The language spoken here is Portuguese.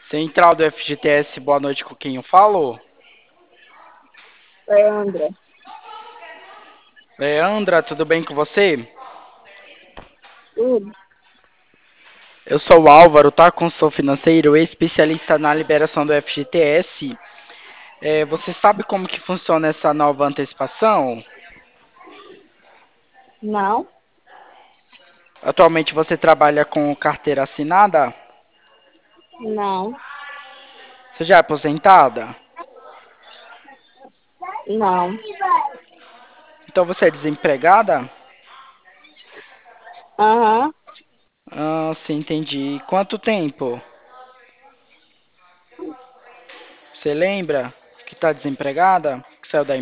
Central do FGTS, boa noite com quem eu falo. Leandra, Leandra, tudo bem com você? tudo? Eu sou o Álvaro, tá? Consultor financeiro, especialista na liberação do FGTS. Você sabe como que funciona essa nova antecipação? Não, Atualmente você trabalha com carteira assinada? não, Você já é aposentada? não. Então você é desempregada? Aham, Ah, sim, entendi. Quanto tempo? Você lembra que está desempregada? Que saiu da